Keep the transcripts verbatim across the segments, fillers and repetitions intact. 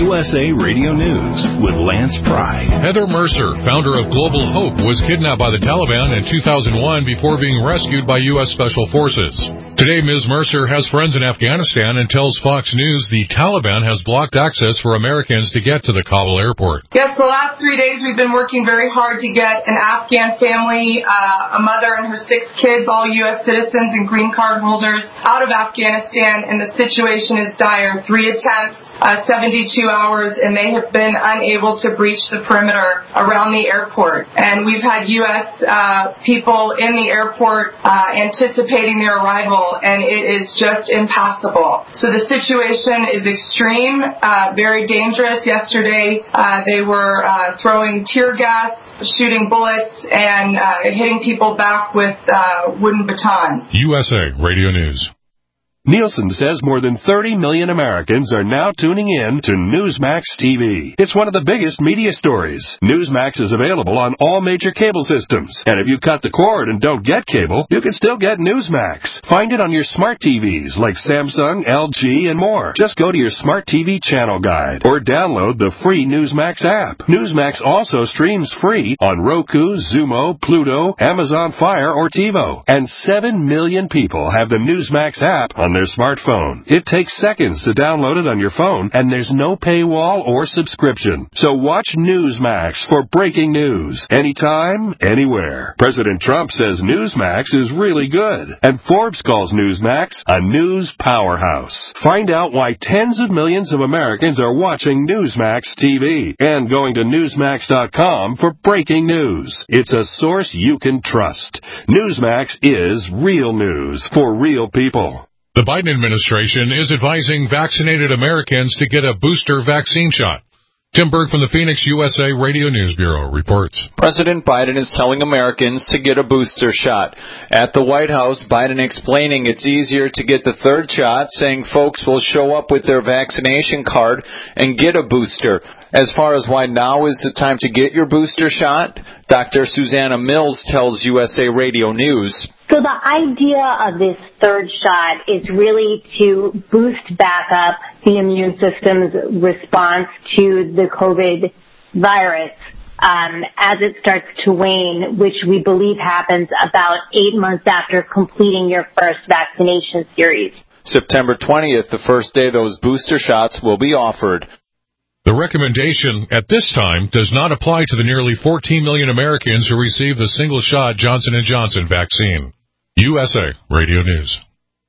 U S A Radio News with Lance Pry. Heather Mercer, founder of Global Hope, was kidnapped by the Taliban in two thousand one before being rescued by U S Special Forces. Today, Miz Mercer has friends in Afghanistan and tells Fox News the Taliban has blocked access for Americans to get to the Kabul airport. Yes, the last three days we've been working very hard to get an Afghan family, uh, a mother and her six kids, all U S citizens and green card holders, out of Afghanistan, and the situation is dire. Three attempts, uh, seventy-two hours, and they have been unable to breach the perimeter around the airport. And we've had U S uh, people in the airport uh, anticipating their arrival, and it is just impassable. So the situation is extreme, uh, very dangerous. Yesterday, uh, they were uh, throwing tear gas, shooting bullets, and uh, hitting people back with uh, wooden batons. U S A Radio News. Nielsen says more than thirty million Americans are now tuning in to Newsmax T V. It's one of the biggest media stories. Newsmax is available on all major cable systems. And if you cut the cord and don't get cable, you can still get Newsmax. Find it on your smart T Vs like Samsung, L G, and more. Just go to your smart T V channel guide or download the free Newsmax app. Newsmax also streams free on Roku, Zumo, Pluto, Amazon Fire, or TiVo. And seven million people have the Newsmax app on their smartphone. It takes seconds to download it on your phone, and there's no paywall or subscription. So watch Newsmax for breaking news, anytime, anywhere. President Trump says Newsmax is really good, and Forbes calls Newsmax a news powerhouse. Find out why tens of millions of Americans are watching Newsmax T V and going to Newsmax dot com for breaking news. It's a source you can trust. Newsmax is real news for real people. The Biden administration is advising vaccinated Americans to get a booster vaccine shot. Tim Berg from the Phoenix U S A Radio News Bureau reports. President Biden is telling Americans to get a booster shot. At the White House, Biden explaining it's easier to get the third shot, saying folks will show up with their vaccination card and get a booster. As far as why now is the time to get your booster shot, Doctor Susanna Mills tells U S A Radio News. So the idea of this third shot is really to boost back up the immune system's response to the COVID virus um, as it starts to wane, which we believe happens about eight months after completing your first vaccination series. September twentieth, the first day those booster shots will be offered. The recommendation at this time does not apply to the nearly fourteen million Americans who received the single-shot Johnson and Johnson vaccine. U S A Radio News.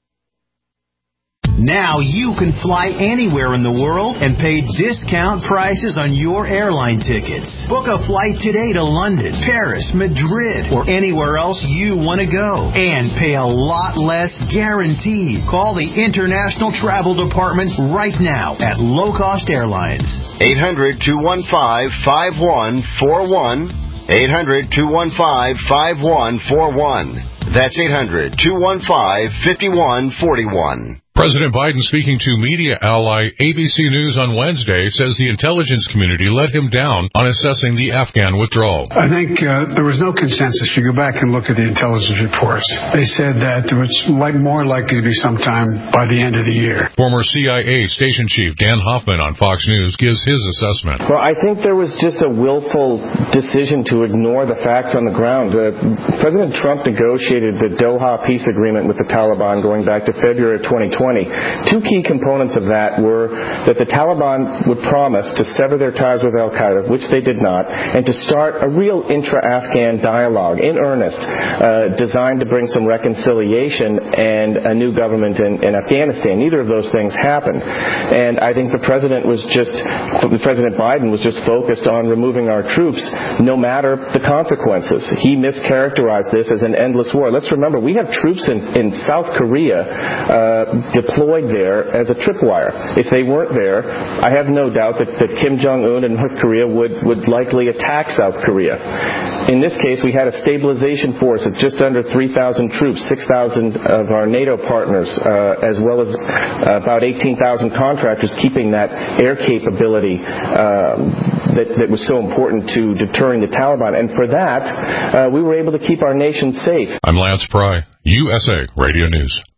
Now you can fly anywhere in the world and pay discount prices on your airline tickets. Book a flight today to London, Paris, Madrid, or anywhere else you want to go. And pay a lot less guaranteed. Call the International Travel Department right now at Low Cost Airlines. eight hundred, two one five, five one four one. eight hundred, two one five, five one four one. That's eight hundred, two one five, five one four one. President Biden, speaking to media ally A B C News on Wednesday, says the intelligence community let him down on assessing the Afghan withdrawal. I think uh, there was no consensus. If you go back and look at the intelligence reports, they said that it was like more likely to be sometime by the end of the year. Former C I A station chief Dan Hoffman on Fox News gives his assessment. Well, I think there was just a willful decision to ignore the facts on the ground. Uh, President Trump negotiated the Doha peace agreement with the Taliban going back to February of twenty twenty. Two key components of that were that the Taliban would promise to sever their ties with al-Qaeda, which they did not, and to start a real intra-Afghan dialogue in earnest, uh, designed to bring some reconciliation and a new government in, in Afghanistan. Neither of those things happened. And I think the president was just, President Biden was just focused on removing our troops no matter the consequences. He mischaracterized this as an endless war. Let's remember, we have troops in, in South Korea uh, deployed there as a tripwire. If they weren't there, I have no doubt that, that Kim Jong-un and North Korea would, would likely attack South Korea. In this case, we had a stabilization force of just under three thousand troops, six thousand of our NATO partners, uh, as well as uh, about eighteen thousand contractors keeping that air capability uh, that, that was so important to deterring the Taliban. And for that, uh, we were able to keep our nation safe. I'm Lance Pry, U S A Radio News.